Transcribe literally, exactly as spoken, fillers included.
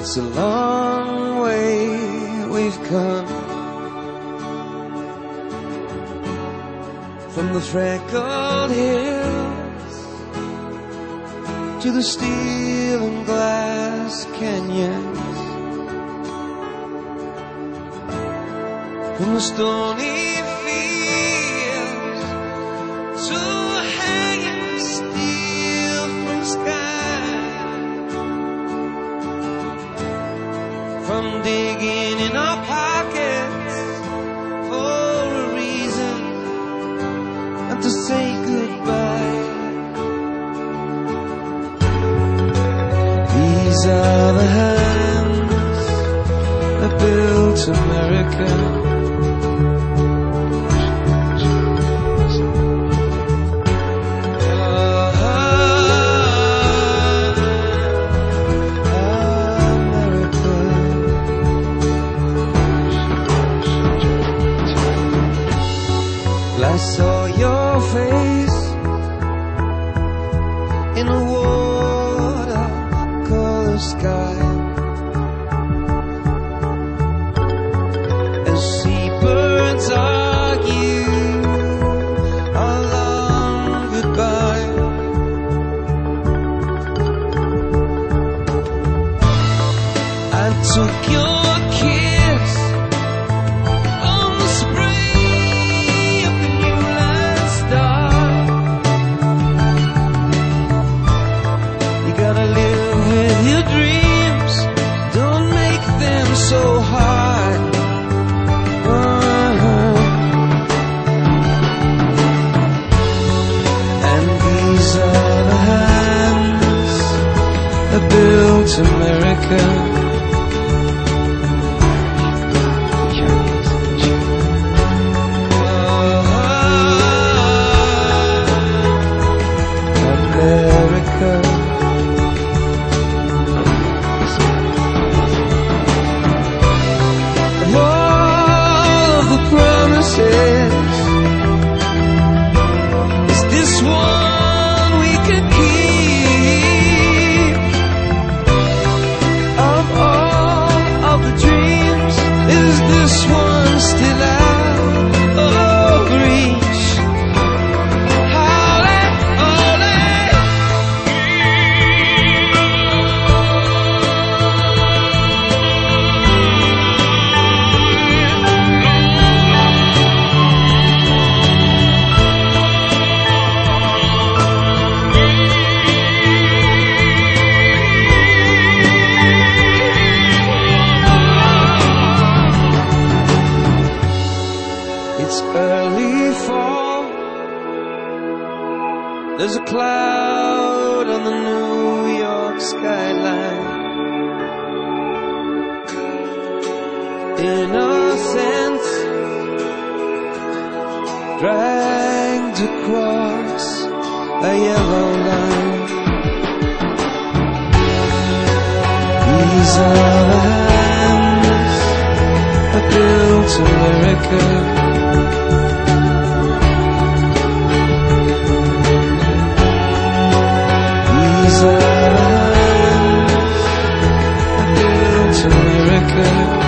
It's a long way we've come from the freckled hills to the steel and glass canyons, from the stony fields to hanging steel from sky, from digging in our pockets for a reason and to say goodbye. These are the hands that built America. I saw your face in a watercolor sky, as seabirds argue a long goodbye. I took your kiss on the spray. Gotta live with your dreams, don't make them so hard. uh-huh. And these are the hands that built America. America. Is this one we could keep? Of all of the dreams, is this one still out of reach? Howley, it's early fall. There's a cloud on the New York skyline. Innocence dragged across a yellow line. These are the hands that built America. These are the hands that built America.